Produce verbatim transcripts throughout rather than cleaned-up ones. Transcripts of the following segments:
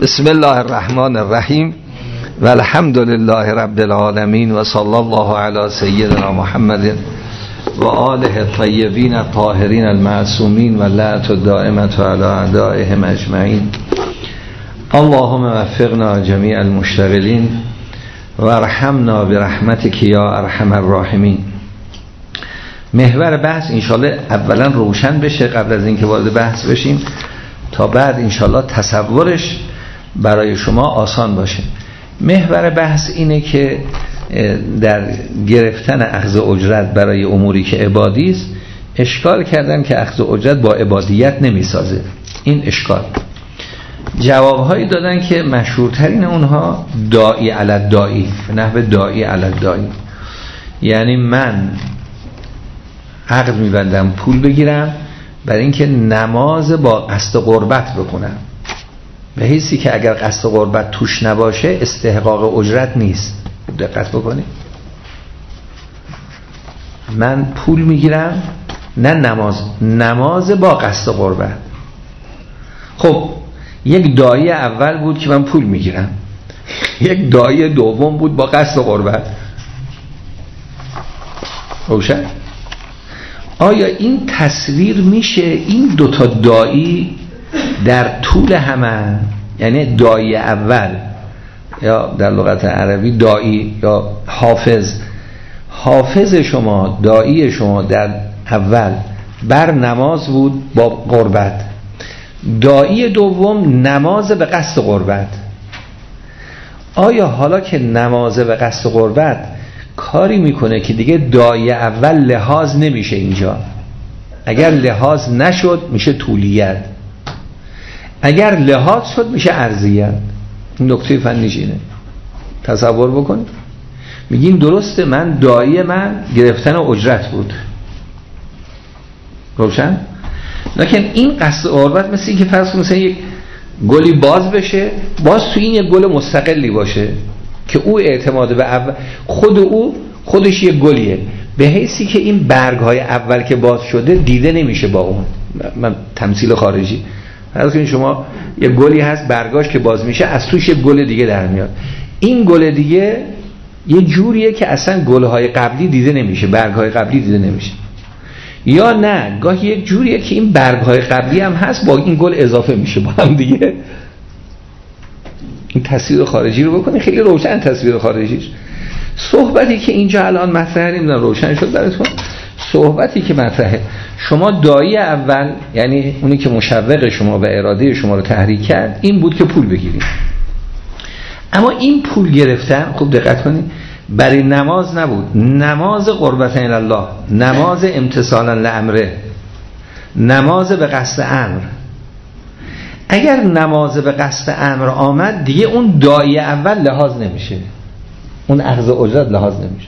بسم الله الرحمن الرحیم و الحمد لله رب العالمین و صلی الله علی سیدنا محمد و آله الطیبین الطاهرین المعصومین و لعنت الدائمة علی اعدائهم اجمعین. اللهم وفقنا جمیع المشتغلین و ارحمنا برحمتک یا ارحم الراحمین. محور بحث انشالله اولا روشن بشه قبل از اینکه وارد بحث بشیم تا بعد انشالله تصورش برای شما آسان باشه. محور بحث اینه که در گرفتن اخذ اجرت برای اموری که عبادی است اشکال کردن که اخذ اجرت با عبادیت نمیسازه. این اشکال جوابهایی دادن که مشهورترین اونها داعی علی داعی، به نحو داعی علی داعی، یعنی من عقد میبندم پول بگیرم برای اینکه نماز با قصد قربت بکنم، به حیثی که اگر قصد قربت توش نباشه استحقاق اجرت نیست. دقت بکنید، من پول میگیرم نه نماز، نماز با قصد قربت. خب یک داعی اول بود که من پول میگیرم، یک داعی دوم بود با قصد قربت. روشن؟ آیا این تصویر میشه این دوتا داعی در طول همه، یعنی داعی اول یا در لغت عربی داعی یا حافظ، حافظ شما داعی شما در اول بر نماز بود با قربت، داعی دوم نماز به قصد قربت. آیا حالا که نماز به قصد قربت کاری میکنه که دیگه داعی اول لحاظ نمیشه اینجا، اگر لحاظ نشد میشه طولیت، اگر لحاظ شد میشه عرضیت. این نکته فنیش اینه. تصور بکنید، میگین درسته من داعی من گرفتن اجرت بود، روشن؟ لکن این قصد قربت مثل این که فرض کنید مثلا یک گلی باز بشه، باز تو این یک گل مستقلی باشه که او اعتماد به اول، خود او خودش یک گلیه، به حیثی که این برگ های اول که باز شده دیده نمیشه با اون. من تمثیل خارجی فرض کنید شما یک گلی هست برگاش که باز میشه از توش یک گل دیگه در میاد، این گل دیگه یه جوریه که اصلا گل‌های قبلی دیده نمیشه، برگ‌های قبلی دیده نمیشه. یا نه گاهی یک جوریه که این برگ‌های قبلی هم هست با این گل اضافه میشه با هم دیگه. این تصویر خارجی رو بکنید، خیلی روشن تصویر خارجیش. صحبتی که اینجا الان مطرحه نمیدونم روشن شد براتون. صحبتی که مطرحه، شما داعی اول یعنی اونی که مشوق شما و اراده شما رو تحریک کرد این بود که پول بگیرید، اما این پول گرفتن خوب دقت کنید برای نماز نبود، نماز قربتین الله، نماز امتثالا لامره، نماز به قصد امر. اگر نماز به قصد امر آمد دیگه اون داعی اول لحاظ نمیشه، اون اخذ اجرت لحاظ نمیشه.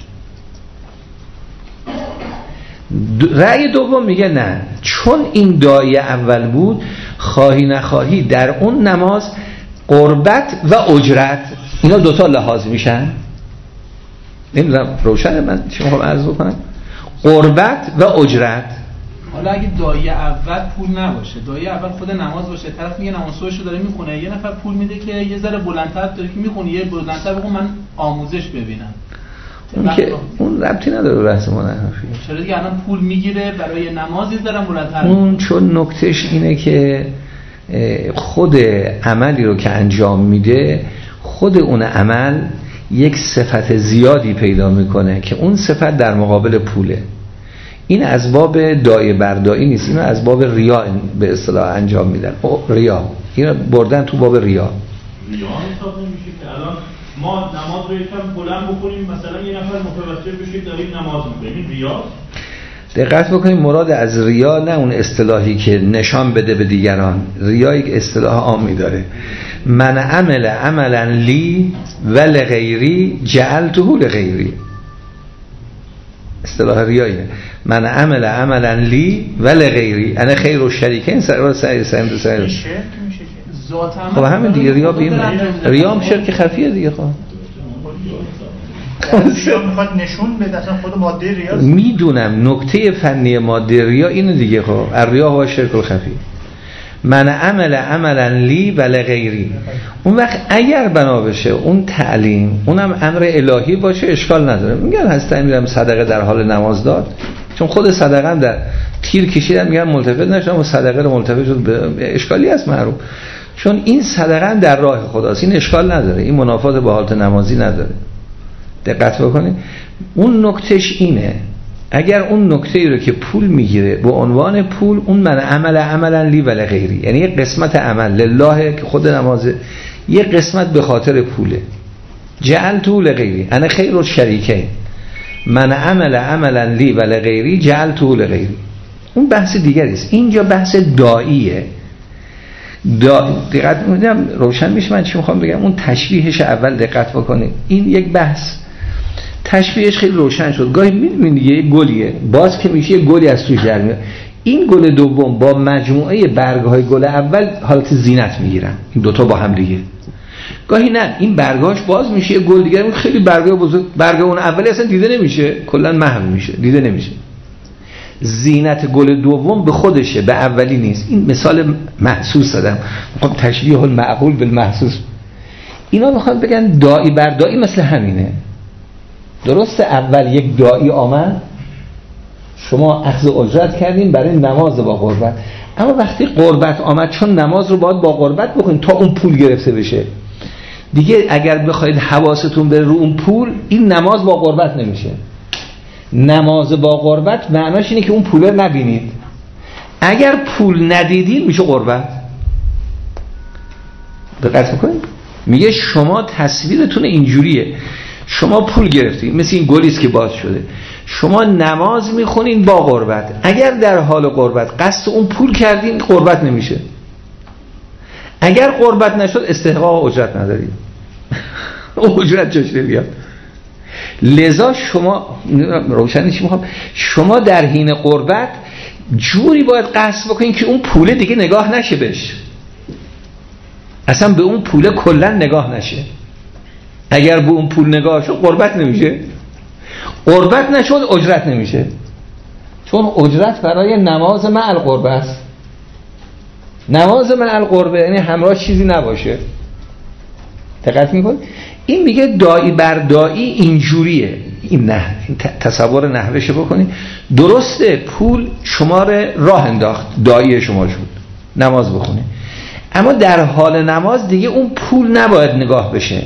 رأی دوم میگه نه، چون این داعی اول بود خواهی نخواهی در اون نماز قربت و اجرت اینا دوتا لحاظ میشن. نمیدونم روشنه من چی میخوام عرض بکنم؟ قربت و اجرت. حالا اگه داعی اول پول نباشه، داعی اول خود نماز باشه، طرف میگه نماز صبحشو داره میخونه، یه نفر پول میده که یه ذره بلندتر داره که میخونه، یه بلندتر بگو من آموزش ببینم، اون که اون ربطی نداره به بحث ما. نه چرا دیگه الان پول میگیره برای نمازی دارم بلندتر. اون چون نکتهش اینه که خود عملی رو که انجام میده، خود اون عمل یک صفت زیادی پیدا میکنه که اون صفت در مقابل پوله. این از باب داعی برداعی نیست، این از باب ریا به اصطلاح انجام میدن. ریا این بردن تو باب ریا. ریا حساب نمیشه که الان ما نماز رو یکم بلند بکنیم، مثلا یه نفر متوجه بشه داریم نماز میکنیم، ریا. دقت بکنیم مراد از ریا نه اون اصطلاحی که نشان بده به دیگران، ریا یک اصطلاح عامی داره. من عمل عملا لی و لغیری جعلته لغیری، اصطلاح ریایه. من عمل عملا لی و لغیری انا خیر و شریکین سر سعی سعی تو سعی. خب همین دیگه ریا بیم، ریا هم شرک خفیه دیگه. خب ریا میخواد نشون بده اصلا خود ماده ریا. میدونم نکته فنی ماده ریا اینه دیگه. خب الریا هو شرک الخفی. من عمل عملا لی و لغیری. اون وقت اگر بنا بشه اون تعلیم اونم امر الهی باشه اشکال نداره. میگن هستن میرم صدقه در حال نماز داد، چون خود صدقه هم در تیر کشیدن میگن ملتفت نشدم و صدقه رو ملتفت شد به اشکالی هست معروف، چون این صدقه هم در راه خداست، این اشکال نداره، این منافات با حالت نمازی نداره. دقت بکنید. اون نکتهش اینه اگر اون نکته‌ای رو که پول میگیره به عنوان پول، اون من عمل عملا لی ولی غیری، یعنی یک قسمت عمل لله که خود نمازه، یک قسمت به خاطر پوله، جعلتو لغیری انا خیر الشریکین، من عمل عملا لی ولی غیری جعلتو لغیری. اون بحث دیگری است. اینجا بحث داعیه. دا... دقت می‌کنم روشن میشه من چی میخوام بگم. اون تشبیهش اول دقت بکنید، این یک بحث تشبیهش خیلی روشن شد. گاهی می‌بینید یه گلیه باز که میشه یه گلی از توش در میاد، این گل دوم با مجموعه برگ‌های گل اول حالت زینت میگیرن، این دوتا با هم دیگه. گاهی نه این برگاش باز میشه یه گل دیگه، خیلی برگا بزرگ، برگ اون اولی اصلا دیده نمیشه، کلا محو میشه، دیده نمیشه. زینت گل دوم به خودشه، به اولی نیست. این مثال محسوس دادم، میخوام تشبیه المعقول بالمحسوس. اینا میخوان بگن داعی بر داعی مثل همینه. درست اول یک داعی آمد، شما اخذ اجرت کردین برای نماز با قربت، اما وقتی قربت آمد چون نماز رو باید با قربت بکنین تا اون پول گرفته بشه دیگه، اگر بخواید حواستون بره رو اون پول، این نماز با قربت نمیشه. نماز با قربت معناش اینه که اون پول رو نبینید، اگر پول ندیدین میشه قربت. دقت بکنید. میگه شما تصویرتون اینجوریه، شما پول گرفتید مثل این گلیست که باز شده، شما نماز میخونین با قربت، اگر در حال قربت قصد اون پول کردین قربت نمیشه، اگر قربت نشد استحقاق اجرت ندارید. اجرت جاش نمیاد. لذا شما روشنی چی میخوام، شما در حین قربت جوری باید قصد بکنین که اون پول دیگه نگاه نشه بهش، اصلا به اون پول کلا نگاه نشه. اگر به اون پول نگاه شد قربت نمیشه، قربت نشد اجرت نمیشه، چون اجرت برای نماز مع القربه است. نماز مع القربه یعنی همراه چیزی نباشه. دقت میکنید. این میگه داعی بر داعی اینجوریه. این نه این تصور نحوش بکنید. درسته پول شما رو راه انداخت، داعی شما شد نماز بخونید، اما در حال نماز دیگه اون پول نباید نگاه بشه.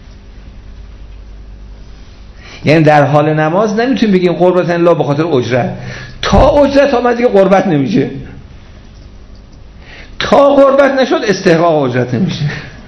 یعنی در حال نماز نمیتونیم بگیم قربت الله به خاطر اجرت، تا اجرت آمد دیگه قربت نمیشه، تا قربت نشد استحقاق اجرت نمیشه.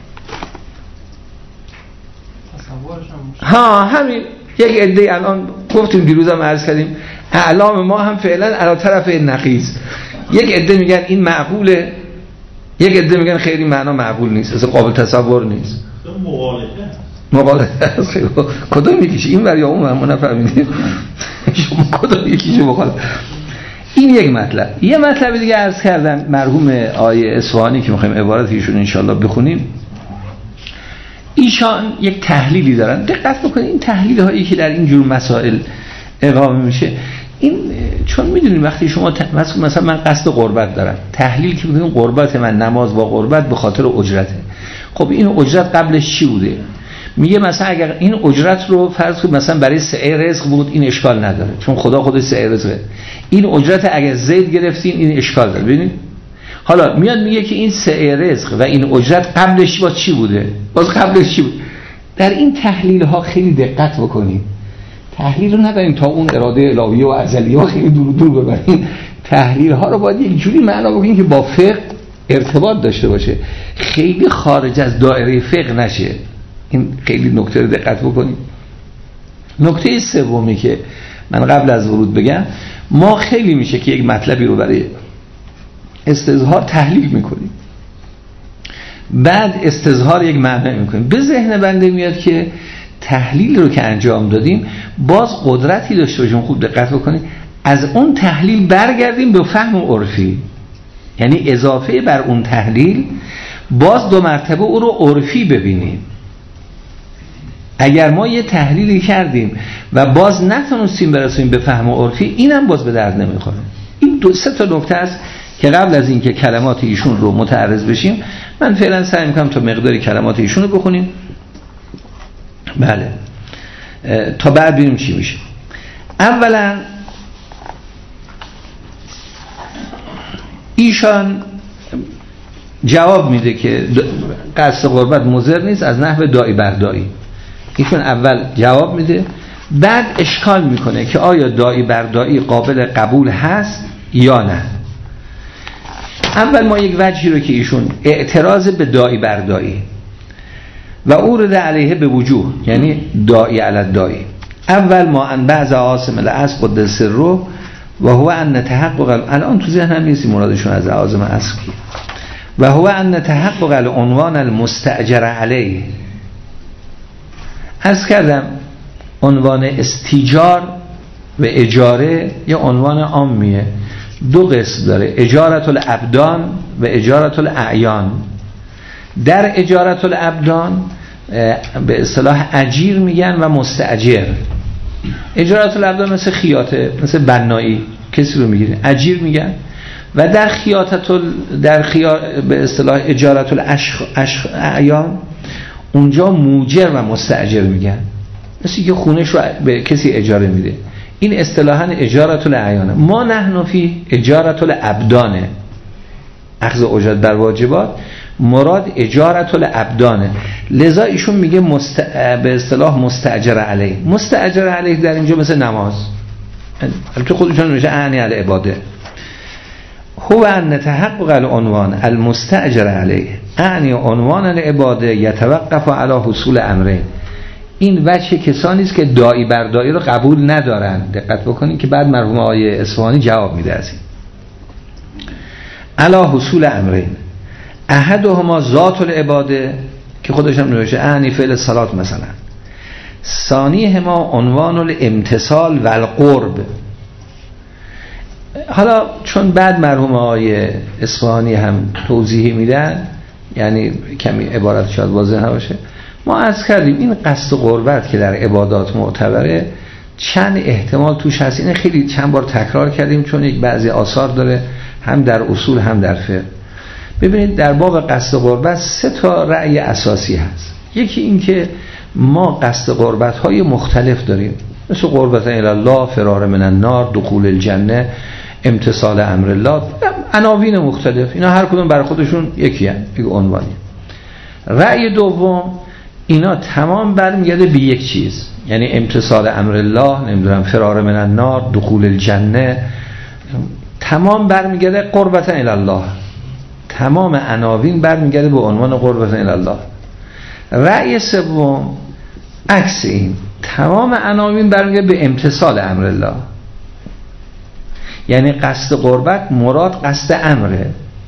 ها همین یک عده الان گفتیم دیروزم عرض کردیم اعلام ما هم فعلا علی طرف نقیض. یک عده میگن این معقوله، یک عده میگن خیلی معنا معقول نیست، اصلا قابل تصور نیست، مغالطه است. کدوم یکیش این ور یا اون ور ما نفهمیدیم. شما کدوم یکیشو مخالف. این یک مطلب. یه مطلب دیگه عرض کردم، مرحوم آیه اصفهانی که میخوایم عبارت ایشون انشالله بخونیم، ایشان یک تحلیلی دارن. دقت بکنید این تحلیل هایی که در این جور مسائل اقامه میشه، این چون میدونید وقتی شما مثلا من قصد قربت دارم، تحلیل که میکنیم قربت من نماز با قربت به خاطر اجرته. خب این اجرت قبلش چی بوده؟ میگه مثلا اگر این اجرت رو فرض کنید مثلا برای سعی رزق بود، این اشکال نداره چون خدا خودش سعی رزقه. این اجرت اگر زید گرفتین این اشکال داره. ببینید حالا میاد میگه که این سعی رزق و این اجرت قبلش باز چی بوده؟ باز قبلش چی بود؟ در این تحلیل ها خیلی دقت بکنید. تحلیل رو نداریم تا اون اراده الهیه و ازلیه ها خیلی دور دور ببرین. تحلیل ها رو باید یک جوری معنا بکنید که با فقه ارتباط داشته باشه، خیلی خارج از دایره فقه نشه. این خیلی نکته رو دقت بکنید. نکته سومی که من قبل از ورود بگم، ما خیلی میشه که یک مطلبی رو برای استظهار تحلیل میکنیم، بعد استظهار یک معنی میکنیم، به ذهن بنده میاد که تحلیل رو که انجام دادیم باز قدرتی داشته باشیم. خوب دقت بکنید، از اون تحلیل برگردیم به فهم عرفی، یعنی اضافه بر اون تحلیل باز دو مرتبه او رو عرفی ببینیم. اگر ما یه تحلیلی کردیم و باز نتونستیم برسیم به فهم عرفی، اینم باز به درد نمیخوره. این دو سه تا نکته است که قبل از اینکه کلمات ایشون رو متعرض بشیم من فعلا سعی میکنم تا مقداری کلمات ایشون رو بخونیم، بله، تا بعد ببینیم چی میشه. اولا ایشان جواب میده که قصد قربت مضر نیست از نحو داعی بر داعی. ایشون اول جواب میده، بعد اشکال میکنه که آیا داعی بر داعی قابل قبول هست یا نه. اول ما یک وجهی رو که ایشون اعتراض به داعی بر داعی و اورد علیه به وجوه، یعنی داعی علی داعی. اول ما ان بعض عاصم العصر قدس سره و هو ان تحقق، الان تو ذهنم نیست مرادشون از عاصم العصر کی، و هو ان تحقق العنوان المستأجر علیه. از کردم عنوان استیجار و اجاره یه عنوان عامیه، دو قسم داره، اجارت الابدان و اجارت الاعیان. در اجارت الابدان به اصطلاح اجیر میگن و مستاجر. اجارت الابدان مثل خیاطه، مثل بنایی، کسی رو میگیره اجیر میگن. و در خیاطت ال... در خیا... به اصطلاح اجارت الاعیان اونجا موجر و مستاجر میگن، مثل که خونش رو به کسی اجاره میده. این اصطلاحاً اجارت الاعیان. ما نحن فی اجارت الابدانه، اخذ اجرت بر واجبات، مراد اجارت الابدانه. لذا ایشون میگه مست... به اصطلاح مستاجر علیه. مستاجر علیه در اینجا مثل نماز، البته خودشون میشه اعنی علی عباده. هو ان تحقق العنوان المستاجر علیه اعنی عنوان العباده یتوقف علی حصول امرین. این وجه کسانی است که داعی بر داعی رو قبول ندارن. دقت بکنید که بعد مرحوم آقای اصفهانی جواب میده از این. علی حصول امرین، احدهما ذات العباده که خودش هم نوشته اعنی فعل صلات مثلا، ثانیهما عنوان الامتصال و القرب. حالا چون بعد مرحوم آقای اصفهانی هم توضیحی میدن، یعنی کمی عبارت شاید واضح نباشه، ما عرض کردیم این قصد قربت که در عبادات معتبره چند احتمال توش هست. این خیلی چند بار تکرار کردیم چون یک بعضی آثار داره هم در اصول هم در فقه. ببینید در باب قصد قربت سه تا رأی اساسی هست. یکی این که ما قصد قربت های مختلف داریم، مثل قربت الی الله، فرار من النار، دخول الجنه، امتثال امر الله، عناوین مختلف. اینا هر کدوم برای خودشون یکی هست، یک عنوانی. رأی دوم اینا تمام برمیگرده به یک چیز، یعنی امتثال امر الله، نمیدونم فرار من النار، دخول الجنه، تمام برمیگرده قربت الی الله. تمام عناوین برمیگرده به عنوان قربت الی الله. رأی سوم عکس این، تمام عناوین برمیگرده به امتثال امر الله. یعنی قصد قربت مراد قصد امره.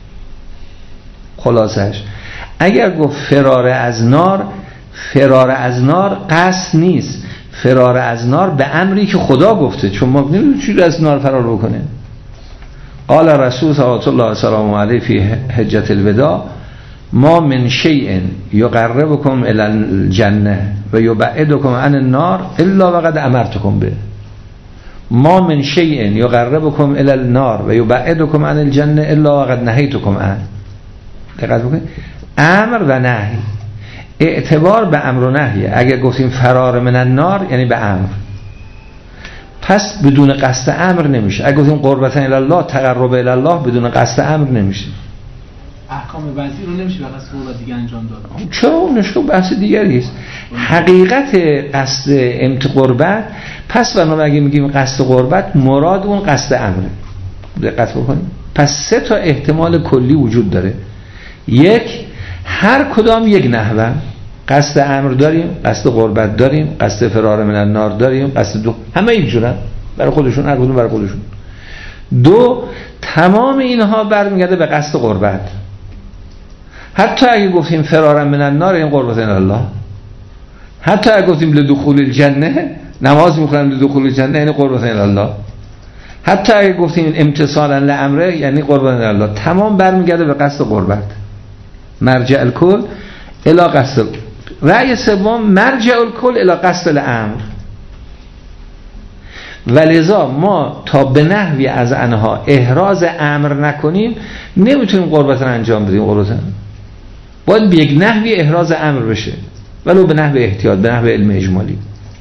خلاصش اگر گفت فرار از نار، فرار از نار قصد نیست، فرار از نار به امری که خدا گفته، چون ما نمیدونیم چی از نار فرار بکنه. قال رسول صلی الله علیه و علیه فی حجة الوداع ما من شیء یقربکم الی الجنه و یبعدکم عن النار الا وقد امرتکم به. ما من شیء یقربکم الی النار و یبعدکم عن الجنه الا وقد نهیتکم عنه. دقت بکنید، امر و نهی، اعتبار به امر و نهیه. اگر گفتیم فرار من النار یعنی به امر، پس بدون قصد امر نمیشه. اگر گفتیم قربت الی الله، تقرب الی الله، بدون قصد امر نمیشه. احکام وضعی رو نمیشه به قصد قربت دیگه انجام داد. چرا؟ نشو بحث دیگری است. حقیقت قصد امت قربت، پس و ما اگه میگیم قصد قربت مراد اون قصد امره. دقت بکنید. پس سه تا احتمال کلی وجود داره. یک، هر کدام یک نحوه. قصد امر داریم، قصد قربت داریم، قصد فرار من النار داریم، قصد دو، همه یک جورن برای خودشون، هر کدوم برای خودشون. دو، تمام اینها برمیگرده به قصد قربت. حتی اگه گفتیم فرار من النار این قربت الله، حتی اگه گفتیم لدخول الجنه، نماز میخونم لدخول الجنه یعنی قربت الله، حتی اگه گفتیم امتثالا لامره یعنی قربت الله، تمام برمیگرده به قصد قربت. مرجع الکل الی قصد. رأی سوم مرجع الکل الی قصد الامر. ولذا ما تا به نحوی از انها احراز امر نکنیم نمیتونیم قربت رو انجام بدیم. قربت باید به یک نحوی احراز امر بشه، ولو به نحو احتیاط، به نحو علم اجمالی.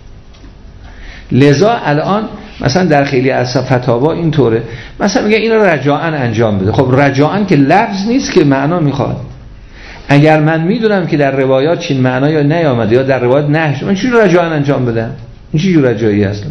لذا الان مثلا در خیلی از فتاوا اینطوره، مثلا میگه این رو رجاعاً انجام بده. خب رجاعاً که لفظ نیست که معنا میخواد. اگر من میدونم که در روایات چین معنا یا نیامده یا در روایات نه، من چجوری رجاعاً انجام بدم؟ این چه جور رجایی اصلا؟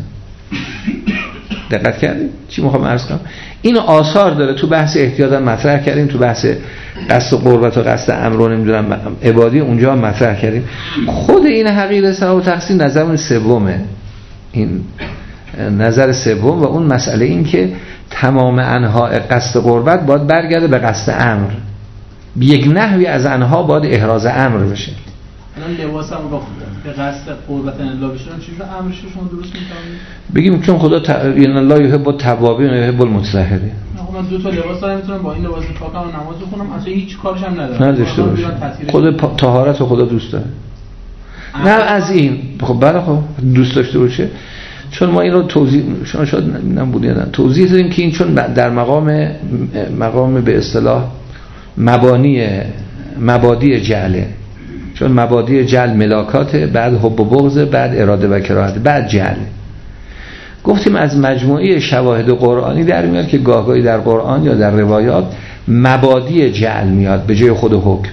دقت کردید چی میخوام عرض کنم؟ این آثار داره. تو بحث احتیاط هم مطرح کردیم، تو بحث قصد قربت و قصد امر رو نمیدونم عبادی اونجا هم مطرح کردیم. خود این حقیقه ثواب و تقصیر نظر سومه، این نظر سوم. و اون مسئله این که تمام انواع قصد قربت باید برگرده به قصد امر، به یک نحوی از انها باید احراز امر بشه. الان لباس هم با به قصد قربت الله بشن چجوری امرش شما درست می‌فهمید؟ بگیم چون خدا ت... ان الله یحب التوابین و یحب المتطهرین. خب من دو تا لباس دارم، میتونم با این لباس پاکم نماز بخونم، اصلا هیچ کارش هم ندارم. نداشته باشه. خود پا... طهارت رو خدا دوست داره. نه از این. خب بله خب دوست داشته باشه. چون ما این رو توضیح شما شاید نبودید توضیح دادیم که این چون در مقام مقام به اصطلاح مبانی مبادی جعله، چون مبادی جعل ملاکات، بعد حب و بغض، بعد اراده و کراهت، بعد جعل. گفتیم از مجموعه شواهد قرآنی در میاد که گاهگاهی در قرآن یا در روایات مبادی جعل میاد به جای خود حکم.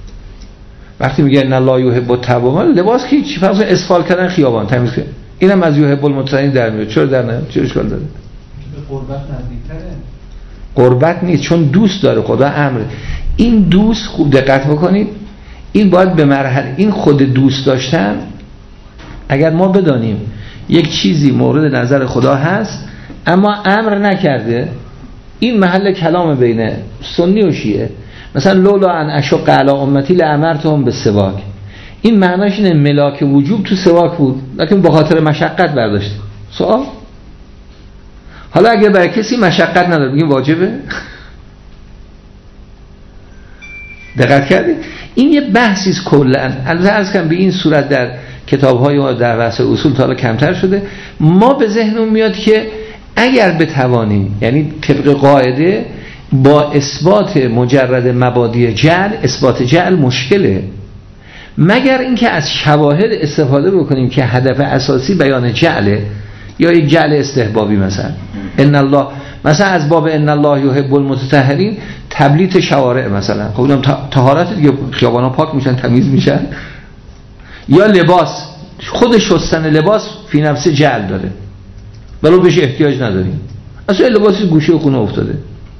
وقتی میگه ان الله یحب التوابین، لباس که چی فرض اسفال کردن خیابان تمیز کردن، اینم از یحب المتطهرین در میاد. چرا در نمیاد؟ چه اشکال داره؟ به قربت نزدیک‌تره. قربت نیست، چون دوست داره خدا امر. این دوست خوب دقت بکنید، این باید به مرحله این خود دوست داشتن. اگر ما بدانیم یک چیزی مورد نظر خدا هست اما امر نکرده، این محل کلام بین سنی و شیعه. مثلا لولا ان اشق علی امتی لامرتهم بالسواک، این معناش اینه ملاک وجوب تو سواک بود لیکن به خاطر مشقت برداشت. سوال حالا اگه برای کسی مشقت نداره بگیم واجبه؟ دقت کردید؟ این یه بحثی است کلا. البته عرض کنم به این صورت در کتاب‌های و در بحث اصول تا حالا کمتر شده. ما به ذهنمون میاد که اگر بتوانیم، یعنی طبق قاعده با اثبات مجرد مبادی جعل، اثبات جعل مشکله، مگر اینکه از شواهد استفاده بکنیم که هدف اساسی بیان جعله، یا یک جعل استحبابی، مثلا ان الله، مثلا از باب ان الله یحب المتطهرین تبلیت شوارع مثلا. خب اونم طهارت دیگه، خیابانا پاک میشن، تمیز میشن. یا لباس، خود شستن لباس فی نفسه جعل داره ولو بهش احتیاج نداریم، اصلا لباسی گوشه و خونه افتاده.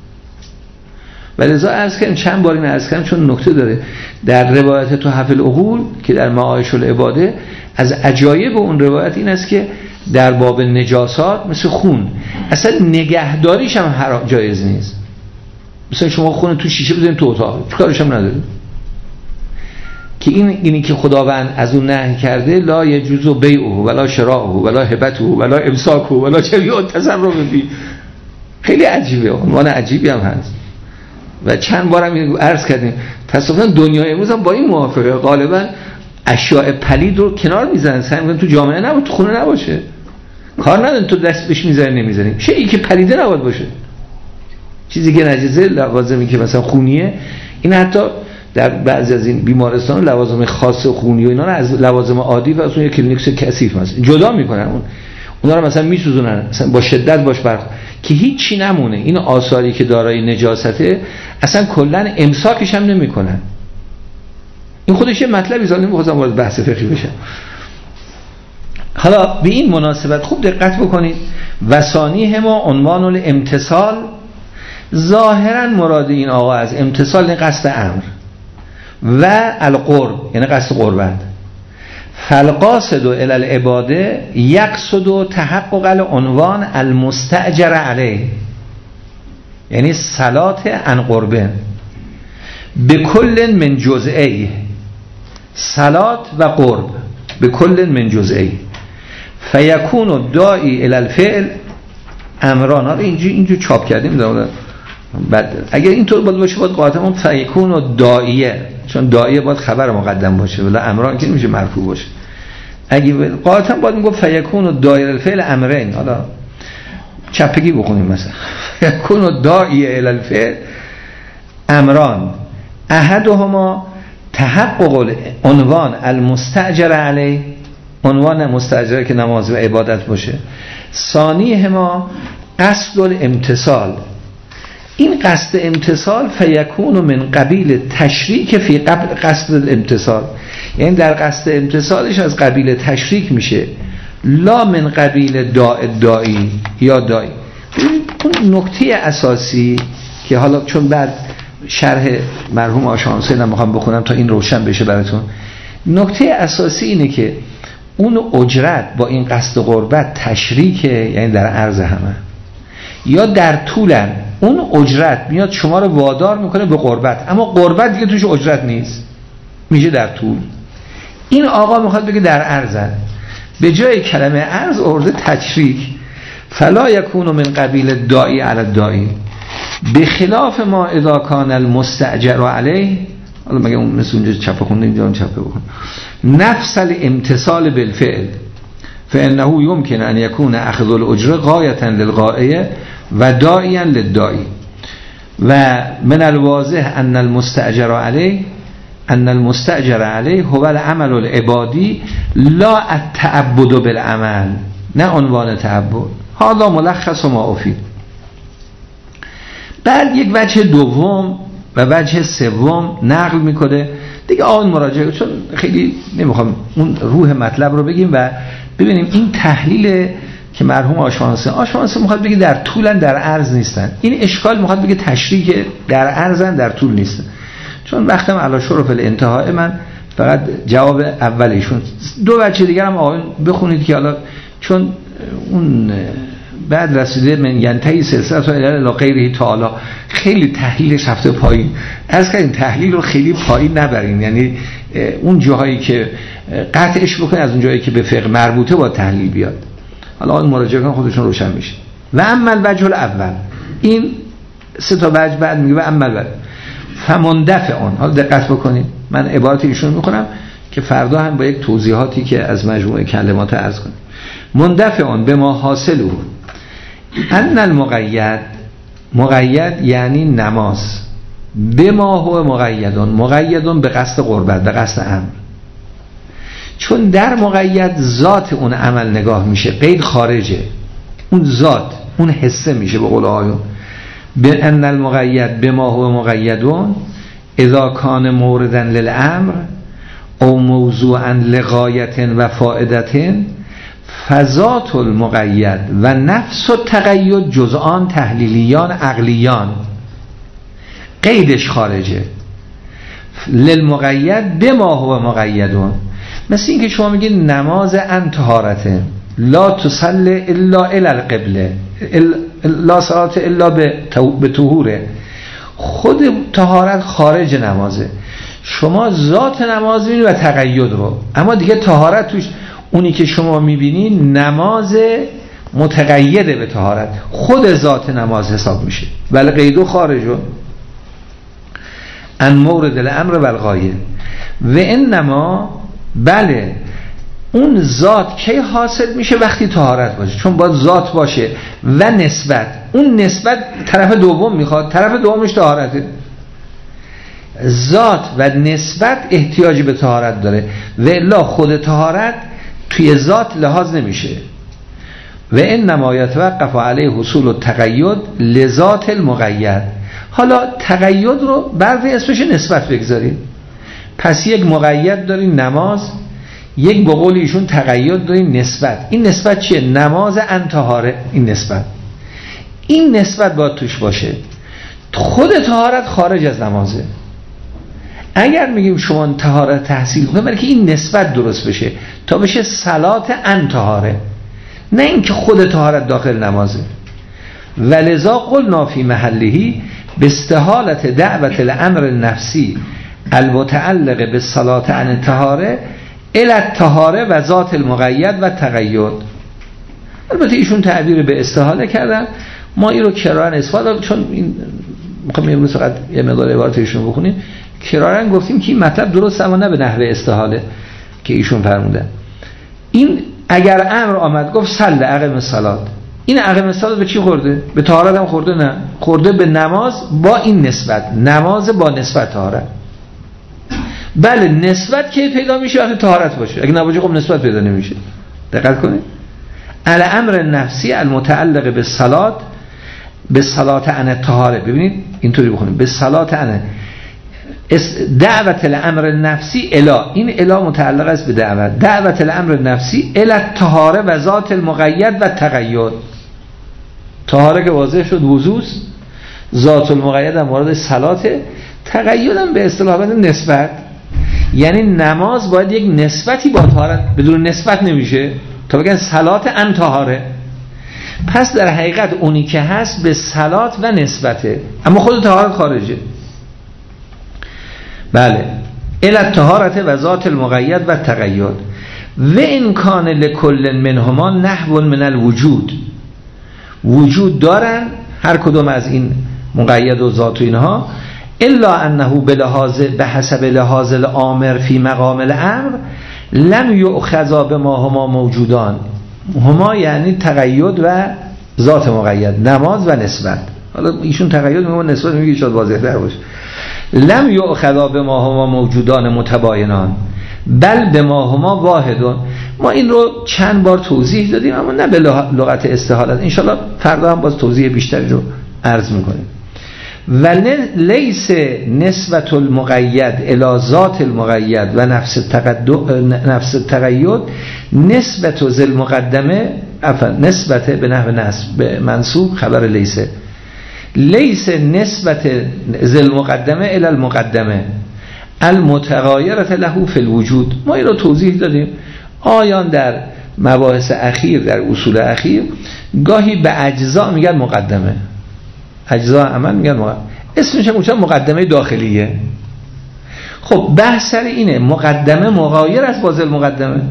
ولذا عرض کردم چند بار این عرض کردم چون نکته داره در روایت تحف العقول که در معایش العباده، از عجایب اون روایت این است که در باب نجاسات مثل خون اصلا نگهداریش هم حرام جایز نیست. مثلا شما خون تو شیشه بزنید تو اتاق، چیکارش هم ندارید. که این اینی که خداوند از اون نهی کرده، لا یجوز بیعه ولا شراءه ولا هبته ولا امساکه ولا جمیع تصرف فی. خیلی عجیبه، عنوان عجیبی هم هست و چند بارم عرض کردیم. تصادفاً دنیای امروز هم با این موافقه، غالبا اشیاء پلید رو کنار میزنن، سعی میکنن تو جامعه نباشه، تو خونه نباشه، کار ندارن تو دست بهش میذاری نمیذاری. چیزی که پلیده نباید باشه، چیزی که نجسه، لوازمی که مثلا خونیه، این حتی در بعضی از این بیمارستان لوازم خاص خونی و اینا رو از لوازم عادی و از اون کلینیکس کثیف مثلا جدا میکنن، اون اونا رو مثلا میسوزونن، مثلا با شدت باش برخورد که هیچی نمونه. این آثاری که دارای نجاسته اصلا کلا امساکش هم نمیکنن. این خودش یه مطلبی زال نمیخواستم وارد بحث فقهی بشم. حالا به این مناسبت خوب دقت بکنید. وسانی ما عنوان الامتصال، ظاهرا مراد این آقا از امتصال این قصد امر و القرب یعنی قصد قربت. فالقاصد الی العباده یقصد تحقق العنوان المستأجر علیه، یعنی صلات عن قربه بکل من جزئی، صلات و قرب بکل من جزئی، فیکون داعی الی الفعل امران. حالا اینجا اینجا چاپ کردیم دارم. بعد اگر اینطور باید باشه باید قاطعا فیکون داعیه، چون داعیه باید خبر مقدم باشه ولی امران که نمیشه مرفوع باشه. اگه قاطعا باید میگفت فیکون داعی الفعل امرین. حالا چپگی بخونیم مثلا کنو داعی الی الفعل امران احدهما تحقق عنوان المستأجر علیه، عنوان مستأجر که نماز و عبادت باشه. ثانیهما قصد الامتصال، این قصد امتصال فیکون من قبیل تشریک فی قبل قصد الامتصال، یعنی در قصد امتصالش از قبیل تشریک میشه، لا من قبیل داع داعی یا داعی. اون نکته اساسی که حالا چون بعد شرح مرحوم آشان حسین هم میخوام بخونم تا این روشن بشه براتون، نکته اساسی اینه که اون اجرت با این قصد قربت تشریکه، یعنی در عرض همه یا در طولن، اون اجرت میاد شما رو وادار میکنه به قربت، اما قربت دیگه توش اجرت نیست، میشه در طول. این آقا میخواد بگه در عرضن، به جای کلمه عرض ارده تشریک، فلا یکون من قبیل داعی علی داعی به خلاف ما اذا کان المستأجر علیه. حالا مگه اون مثل اونجا چپه خونده اینجا هم چپه بکن، نفس الامتصال بالفعل فانه يمكن ان يكون اخذ الاجره غایه للغایه و داعیا للداعی و من الواضح ان المستأجر علیه ان المستأجر علیه هو العمل العبادی لا التعبد بالعمل، نه عنوان تعبد. هذا ملخص ما افید. بعد یک وجه دوم و وجه سوم نقل میکنه دیگه آن مراجعه، چون خیلی نمیخوام اون روح مطلب رو بگیم و ببینیم این تحلیل که مرحوم آشانسه آشانسه میخواد بگه در طولن در عرض نیستن، این اشکال میخواد بگه تشریک در عرضن در طول نیستن. چون وقتم علی شرف الانتهای من فقط جواب اولیشون، دو وجه دیگر هم آقایون بخونید که حالا چون اون بعد رسیده من ینتهی سلسله تا الی غیره تعالی خیلی تحلیلش رفته پایین، از این تحلیل رو خیلی پایین نبرین، یعنی اون جاهایی که قطعش بکنه از اون جایی که به فقه مربوطه با تحلیل بیاد. حالا اون مراجعه کن خودشون روشن میشه. و اما الوجه الاول، این سه تا وجه بعد میگه و اما الوجه فمندفع اون. حالا دقت بکنید من عبارت ایشون میخونم که فردا هم با یک توضیحاتی که از مجموعه کلمات عرض کنم. مندفع اون به ما حاصله ان المقید، مقید یعنی نماز، به ما هو مقیدون، مقیدون به قصد قربت، به قصد امر. چون در مقید ذات اون عمل نگاه میشه، قید خارجه، اون ذات اون حسه میشه به قول آیون. به ان المقید به ما هو مقیدون اذا کان موردن للامر او موضوعا لغایت و فائدت فذات المقید و نفس التقید جزءان تحلیلیان عقلیان، قیدش خارجه. للمقید بما هو مقیدون، مثل این که شما میگید نماز ان طهارته لا تصلی الا الی القبله لا صلات الا به طهوره، خود طهارت خارج نمازه، شما ذات نماز میبینید و تقید رو، اما دیگه طهارت توش اونی که شما میبینید نماز متقیده به طهارت، خود ذات نماز حساب میشه. ولی قیدو خارجو ان مورد الامر و الغایه و انما، بله اون ذات کی حاصل میشه؟ وقتی طهارت باشه، چون باید ذات باشه و نسبت، اون نسبت طرف دوم میخواد، طرف دومش طهارته. ذات و نسبت احتیاجی به طهارت داره و الا خود طهارت توی ذات لحاظ نمیشه. و انما یتوقف علیه حصول التقید لذات المقید. حالا تقید رو بعد اسمش نسبت بگذاریم، پس یک مقید داریم نماز، یک به قول ایشون تقید داریم نسبت. این نسبت چیه؟ نماز انطهاره. این نسبت این نسبت باید توش باشه، خود طهارت خارج از نمازه. اگر میگیم شما طهارت تحصیل کنید برای که این نسبت درست بشه تا بشه صلات انطهاره، نه اینکه خود طهارت داخل نمازه. ولذا قلنا فی محلهی به استحالت دعوت الامر النفسی المتعلق به صلات عن الطهاره الی الطهاره و ذات المقید و تقید. البته ایشون تعبیر به استحاله کردن، ما این رو کرارن اثبات، چون این میخوام یه فقط یه مقدار عبارت ایشون بخونیم، کرارن گفتیم که این مطلب درست اما نه به نحوه استحاله که ایشون فرمودن. این اگر امر آمد گفت صل اقم الصلات، این عقل مثال به چی خورده؟ به طهارت هم خورده؟ نه، خورده به نماز با این نسبت، نماز با نسبت طهارت. بله نسبت که پیدا میشه وقتی طهارت باشه، اگه نباشه خب نسبت پیدا نمیشه. دقت کنید. الامر نفسی المتعلق به صلات، به صلات عن طهاره. ببینید اینطوری بخونید، به صلات عن دعوت الامر نفسی الا، این الا متعلق است به دعوت، دعوت الامر نفسی الا طهاره و ذات المقید و تقید. طهاره که واضح شد وضوء، ذات المقید هم مورد صلات، تقید هم به اصطلاح نسبت، یعنی نماز باید یک نسبتی با طهارت، بدون نسبت نمیشه تا بگن صلات ان طهاره. پس در حقیقت اونی که هست به صلات و نسبته، اما خود طهارت خارجه. بله الی طهارت و ذات المقید و تقید و امکان لکل منهما نحو من الوجود، وجود دارن هر کدوم از این مقید و ذات و اینها، الا انه بلحاظ به حسب لحاظ الامر فی مقام الامر لم یؤخذا بما هما موجودان. هما یعنی تقید و ذات مقید، نماز و نسبت. حالا ایشون تقید میگه، نسبت میگه، شاید واضح تر باشه. لم یؤخذا بما هما موجودان متباینان بل بما هما واحدون. ما این رو چند بار توضیح دادیم اما نه به لغت استحالت، انشالله فردا هم باز توضیح بیشتری رو عرض میکنیم. و لیس نسبت المقید الی ذات المقید و نفس نفس التقید نسبت ذل مقدمه عفوا نسبت به نحو نصب به منصوب خبر لیس، لیس نسبت ذل مقدمه الی المقدمه المتغایرة له فی الوجود. ما این رو توضیح دادیم. آیان در مباحث اخیر، در اصول اخیر، گاهی به اجزا میگن مقدمه، اجزا عمل میگن مقدمه، اسمش هم اونجا مقدمه داخلیه. خب بحث سر اینه مقدمه مغایر است با ذل مقدمه.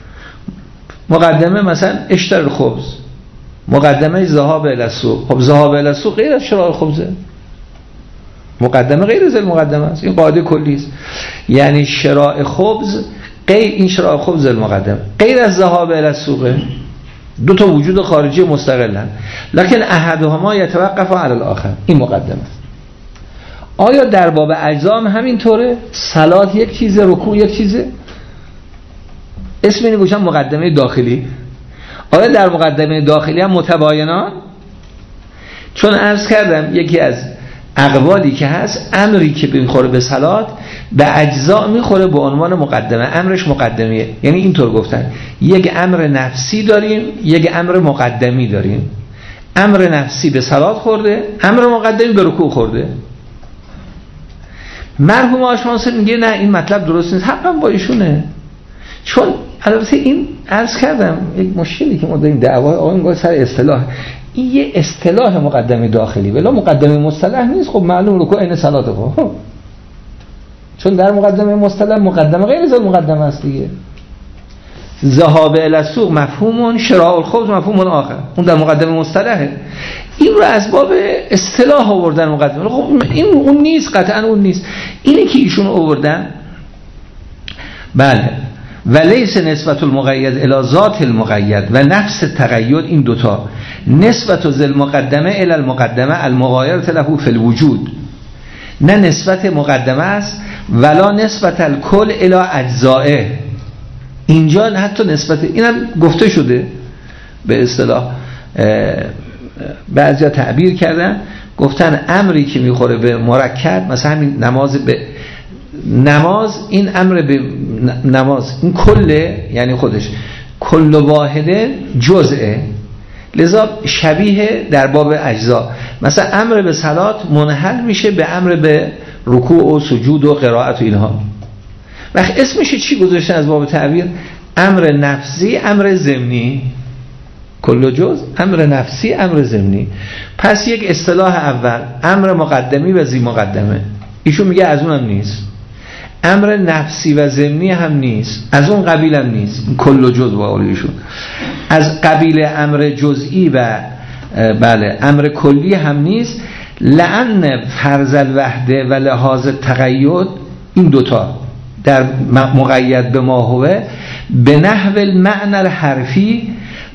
مقدمه مثلا اشتر الخبز، مقدمه ذهاب الی السوق. خب ذهاب الی السوق غیر از شراء الخبزه، مقدمه غیر از المقدمه است، این قاعده کلی است. یعنی شراء خبز غیر، این شراء خبز المقدمه غیر از ذهاب الی السوق، دو تا وجود خارجی مستقلن، لکن احدهما یتوقف علی الاخر، این مقدمه است. آیا در باب اجزا هم همینطوره؟ صلات یک چیزه، رکوع یک چیزه، اسم اینو گوشم مقدمه داخلی. آیا در مقدمه داخلی هم متباینان؟ چون عرض کردم یکی از اقوالی که هست، امری که میخوره به صلات به اجزا میخوره به عنوان مقدمه، امرش مقدمیه. یعنی اینطور گفتن یک امر نفسی داریم، یک امر مقدمی داریم. امر نفسی به صلات خورده، امر مقدمی به رکوع خورده. مرحوم آشمانسر میگه نه این مطلب درست نیست، حقا با ایشونه. چون البته این عرض کردم یک مشکلی که ما داریم، دعوای آقایون سر اصطلاح، این یه اصطلاح مقدمه داخلی ولی مقدمه مصطلح نیست. خب معلوم رکوع عین صلات، خب چون در مقدمه مصطلح مقدمه غیر از مقدمه است دیگه. ذهاب الی السوق مفهومون، شراء الخبز مفهومون آخر، اون در مقدمه مصطلحه. این رو از باب اصطلاح آوردن مقدمه. خب این اون نیست، قطعا اون نیست. اینه که ایشون آوردن. بله ولیس نسبت المقید الی ذات المقید و نفس التقید، این دوتا نسبت ذل مقدمه الی المقدمه المغایرة له فی الوجود، نه نسبت مقدمه است ولا نسبت الکل الی اجزائه. اینجا حتی نسبت اینم گفته شده به اصطلاح، بعضیا تعبیر کردن گفتن امری که میخوره به مرکب، مثلا همین نماز، به نماز این امر به نماز این کله، یعنی خودش کل واحده جزئه، لذا شبیه در باب اجزا. مثلا امر به صلات منحل میشه به امر به رکوع و سجود و قرائت و اینها. وقت اسمش چی گذاشتن از باب تعبیر؟ امر نفسی، امر ضمنی. کل جز امر نفسی، امر ضمنی. پس یک اصطلاح اول امر مقدمی و ذی مقدمه، ایشون میگه از اونم نیست. امر نفسی و ضمنی هم نیست، از اون قبیل هم نیست. کل جز با اولیشون از قبیل امر جزئی و بله امر کلی هم نیست. لعن فرض الوحده و لحاظ تقید، این دوتا در مقید به ما هوه به نحو المعنى الحرفی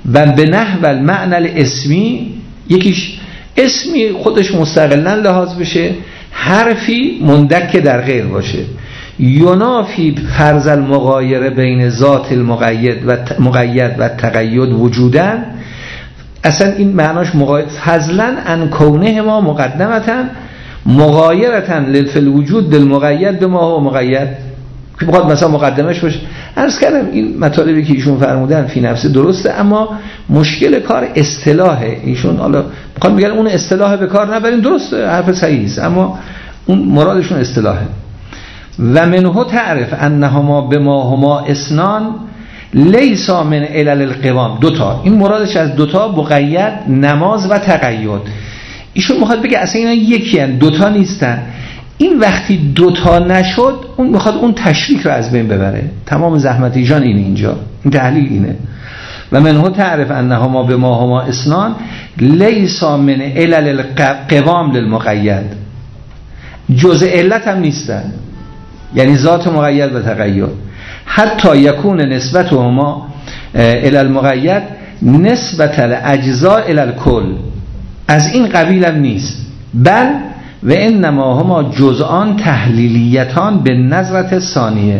و به نحو المعنى الاسمی، یکیش اسمی خودش مستقلا لحاظ بشه، حرفی مندک در غیر باشه. ینافی فرض المغایره بین ذات المقید و مقید و تقید وجودن. اصلا این معناش مغایر فضلا ان کونه ما مقدمتن مغایرتن للفل وجود بالمقید به ما و مقید، که بخواد مثلا مقدمش باشه. عرض کردم این مطالبی که ایشون فرمودن فی نفس درسته، اما مشکل کار اصطلاحه. ایشون حالا میخوان میگن اون اصطلاح به کار نبریم، درسته، حرف صحیحی است، اما اون مرادشون اصطلاحه. و منه تعرف انهما بما هما اسنان لیس من علل القوام. دوتا، این مرادش از دوتا مقید نماز و تقید. ایشون میخواد بگه اصلا اینا یکی هن، دوتا نیستن. این وقتی دوتا نشد اون میخواد اون تشریک رو از بین ببره. تمام زحمت ایشان اینه، اینجا این تحلیل اینه. و منه تعرف انهما بما هما اسنان لیس من علل القوام للمقید. جزء علت هم نیستن، یعنی ذات مقید و تقید. حتی یکون نسبتهما الی المقید نسبت الاجزاء الی الکل، از این قبیل هم نیست. بل و انما هما جزءان تحلیلیتان به نظرت ثانیه.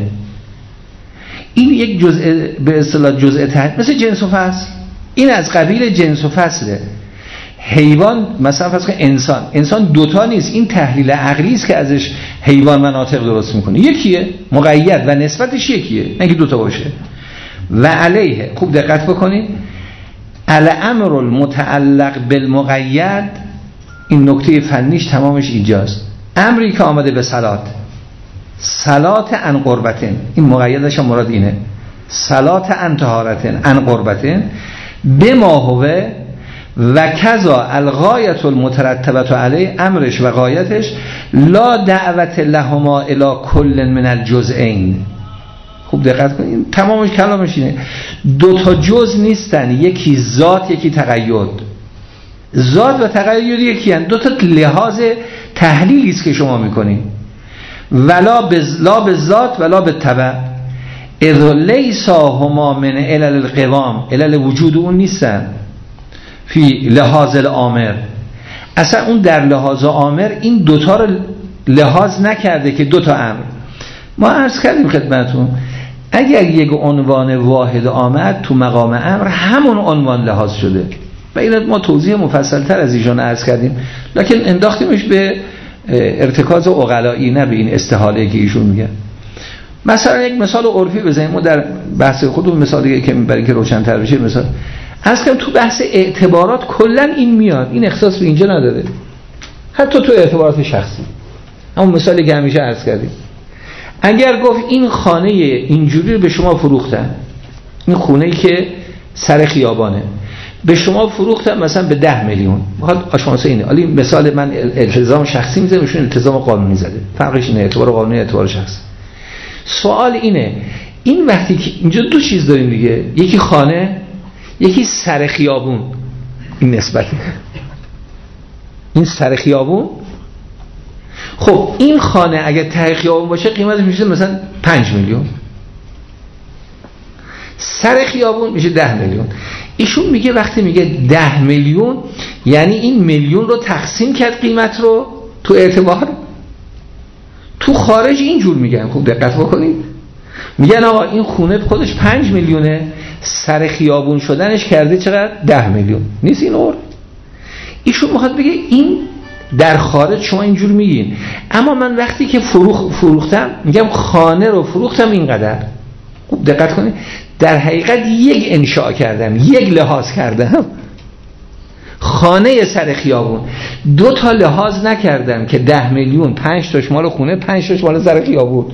این یک جزء به اصطلاح جزء تحلیل، مثل جنس و فصل. این از قبیل جنس و فصله. حیوان مثلا فرض کن انسان، انسان دوتا نیست، این تحلیل عقلی است که ازش حیوان مناطق درست میکنه. یکیه مقید و نسبتش یکیه، نه که دوتا باشه. و علیه، خوب دقت بکنید، الامر المتعلق بالمقید، این نکته فنیش تمامش اینجاست. امری که آمده به صلات، صلات عن قربتن، این مقیدش هم مراد اینه، صلات عن طهارتن عن قربتن بما هو و کذا الغایت المترتبت علیه، امرش و غایتش لا دعوت لهما الی کل من الجزئین. خوب دقت کنید، تمامش کلامش اینه، دو تا جز نیستن، یکی ذات یکی تقید. ذات و تقید یکی هستند، دو تا لحاظ تحلیلی است که شما میکنید. ولا بز لا بالذات ولا بالتبع، اذ لیس هما من علل القوام، علل وجود اون نیستن. فی لحاظ الامر، اصلا اون در لحاظ امر این دوتا رو لحاظ نکرده که دوتا امر. ما عرض کردیم خدمتون اگر یک عنوان واحد آمد تو مقام امر، همون عنوان لحاظ شده. و این ما توضیح مفصل تر از ایشان عرض کردیم، لکن انداختیمش به ارتکاز عقلایی، نه به این استحاله که ایشون میگن. مثلا یک مثال عرفی بزنیم، ما در بحث خودمون مثال دیگه که برای که روشن‌تر بشه، مثلا از کنم تو بحث اعتبارات کلا این میاد، این اختصاص به اینجا نداره، حتی تو اعتبارات شخصی. همون مثالی که همیشه عرض کردیم، اگر گفت این خانه اینجوری به شما فروختن، این خونه‌ای که سر خیابانه به شما فروختن مثلا به ده میلیون، میخواد آشانس اینه. حالا این مثال من التزام شخصی میذارم، ایشون التزام قانونی زده، فرقش اینه، اعتبار قانونی اعتبار شخصی. سوال اینه، این وقتی که اینجا دو چیز داریم دیگه، یکی خانه یکی سر خیابون، این نسبته، این سر خیابون. خب این خانه اگه ته خیابون باشه قیمتش میشه مثلا پنج میلیون، سر خیابون میشه ده میلیون. ایشون میگه وقتی میگه ده میلیون یعنی این میلیون رو تقسیم کرد قیمت رو تو اعتبار. تو خارج اینجور میگن، خوب دقت بکنید، میگن آقا این خونه خودش پنج میلیونه، سر خیابون شدنش کرده چقدر؟ ده میلیون. نیست این اور. ایشون میخواد بگه این در خارج شما اینجور میگین، اما من وقتی که فروخ فروختم میگم خانه رو فروختم اینقدر. خوب دقت کنید، در حقیقت یک انشاء کردم، یک لحاظ کردم، خانه سر خیابون. دو تا لحاظ نکردم که ده میلیون، پنج تاش مال خونه، پنج تاش مال سر خیابون.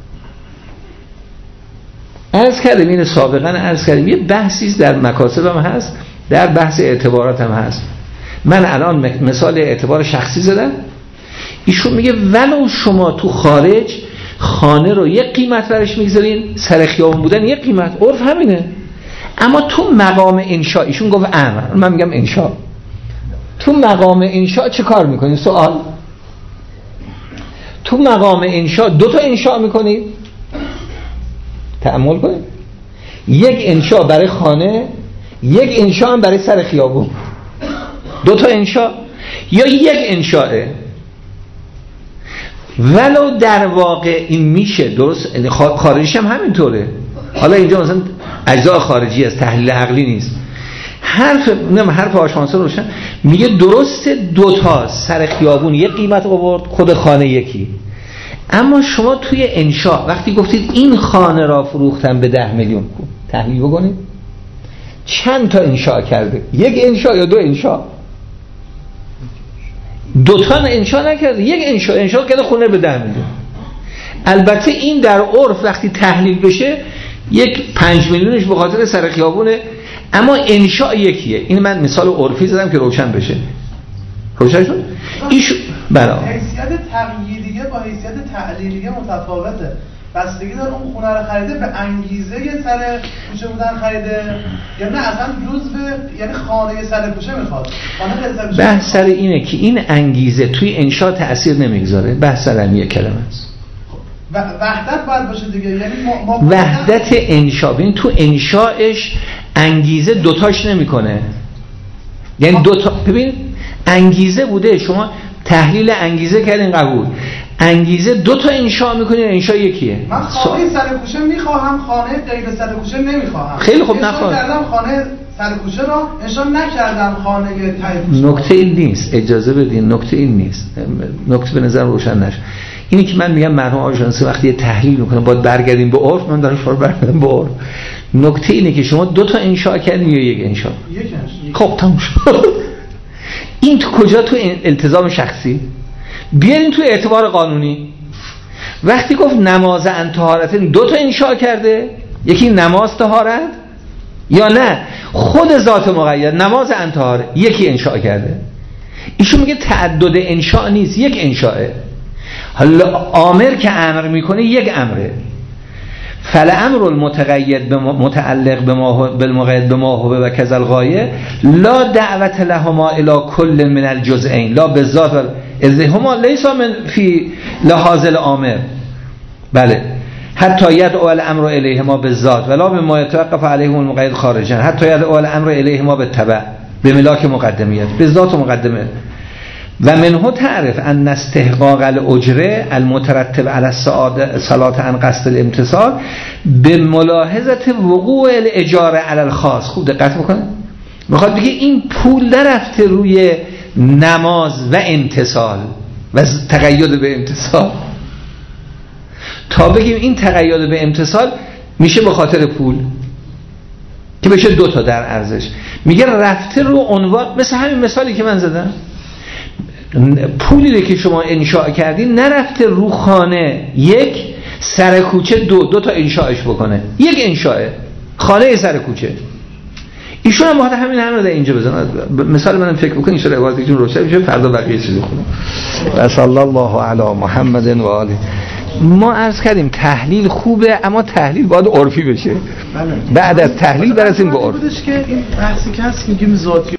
عرض کردیم این سابقا عرض کردیم یه بحثی در مکاسب هم هست، در بحث اعتبارات هم هست. من الان مثال اعتبار شخصی زدم، ایشون میگه ولو شما تو خارج خانه رو یک قیمت برش میگذارین، سر خیابون بودن یک قیمت، عرف همینه، اما تو مقام انشاء، ایشون گفت امر، من میگم انشاء، تو مقام انشاء چه کار میکنید؟ سوال، تو مقام انشاء دو تا انشاء میکنید، تأمل کنید، یک انشاء برای خانه، یک انشاء هم برای سر خیابون، دو تا انشاء یا یک انشاءه. ولو در واقع این میشه درست، خارجیش هم همینطوره. حالا اینجا مثلا اجزاء خارجی از تحلیل عقلی نیست. حرف نه حرف آشانسه روشن میگه درست دو تا سر خیابون یک قیمت آورد، خود خانه یکی. اما شما توی انشاء وقتی گفتید این خانه را فروختن به ده میلیون، تحلیل بکنید چند تا انشاء کرده؟ یک انشاء یا دو انشاء؟ دو تا انشاء نکرده، یک انشاء انشاء کرده خونه به ده میلیون. البته این در عرف وقتی تحلیل بشه یک پنج میلیونش به خاطر سر خیابونه، اما انشاء یکیه. این من مثال عرفی زدم که روشن بشه. روشن شد؟ ایش برای حیثیت تقییدیه با حیثیت تعلیلیه متفاوته. بستگی داره اون خونه رو خریده به انگیزه سر کوچه بودن خریده یا نه اصلا جزء، یعنی خانه سر کوچه میخواد. بحث سر اینه که این انگیزه توی انشاء تأثیر نمیگذاره. بحث سر این یک کلمه است. وحدت باید باشه دیگه، یعنی ما, ما وحدت انشاء. ببین تو انشاءش انگیزه دوتاش نمیکنه. یعنی دوتا، ببین انگیزه بوده، شما تحلیل انگیزه کردین قبول، انگیزه دو تا انشاء میکنین، انشاء یکیه. من خانه سر کوچه میخواهم، خانه غیر سر کوچه نمیخواهم. خیلی خوب، نخواه کردم خانه سر کوچه را انشاء نکردم خانه ته کوچه. نکته این نیست، اجازه بدین، نکته این نیست. نکته به نظر روشن نشه. اینی که من میگم مرحوم آژانسی وقتی تحلیل میکنه باید برگردیم به عرف، من دارم شما برگردم به عرف. نکته اینه که شما دو تا انشاء کردین یا یک انشاء؟ یک انشاء. خب تموم شد. این تو کجا؟ تو التزام شخصی. بیارین تو اعتبار قانونی. وقتی گفت نماز ان طهارت، دو تا انشاء کرده، یکی نماز طهارت یا نه خود ذات مقید نماز ان طهارت، یکی انشاء کرده. ایشون میگه تعدد انشاء نیست، یک انشاءه. حالا آمر که امر میکنه یک امره. فالامر المتقید متعلق بما بالمقید بما هو و کذا الغایه لا دعوت لهما الی کل من الجزئین لا بالذات اذهما لیس من فی لحاظ الامر. بله حتی یدعو الامر الیهما بالذات ولا بما يتوقف علیه المقید خارجا، حتی یدعو الامر الیهما بالتبع بملاک مقدمیت بالذات مقدمه. و منه تعرف ان استحقاق الاجره المترتب علی الصلاه عن قصد الامتصال به ملاحظه وقوع الاجاره علی الخاص. خوب دقت بکنه، میخواد بگه این پول نرفته روی نماز و امتصال و تقید به امتصال، تا بگیم این تقید به امتصال میشه به خاطر پول که بشه دوتا در ارزش. میگه رفته رو عنوان، مثل همین مثالی که من زدم، پولی که شما انشاء کردین نرفته رو خانه یک، سر کوچه دو، دو تا انشاءش بکنه، یک انشاءه خانه سر کوچه. ایشون هم باید همین هم رو در اینجا بزنه. مثال منم فکر بکنید ان شاء الله عبارتتون روشن میشه، فردا بقیه چیزی بخونم. و صلی الله علی محمد و آله. ما عرض کردیم تحلیل خوبه، اما تحلیل باید عرفی بشه. بعد از تحلیل برسیم به عرف. که این بحثی که هست که میگیم ذاتی